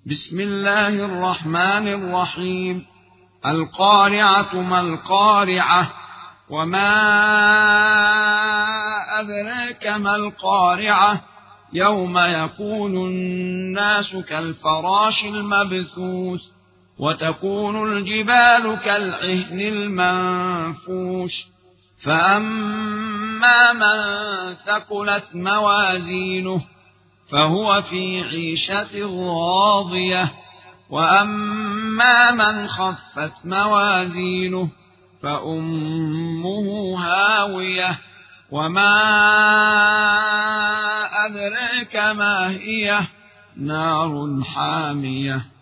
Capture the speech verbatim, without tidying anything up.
بسم الله الرحمن الرحيم. القارعة ما القارعة، وما أدراك ما القارعة، يوم يكون الناس كالفراش المبثوث، وتكون الجبال كالعهن المنفوش، فأما من ثقلت موازينه فهو في عيشة راضية، وأما من خفت موازينه فأمه هاوية، وما أدراك ما هي، نار حامية.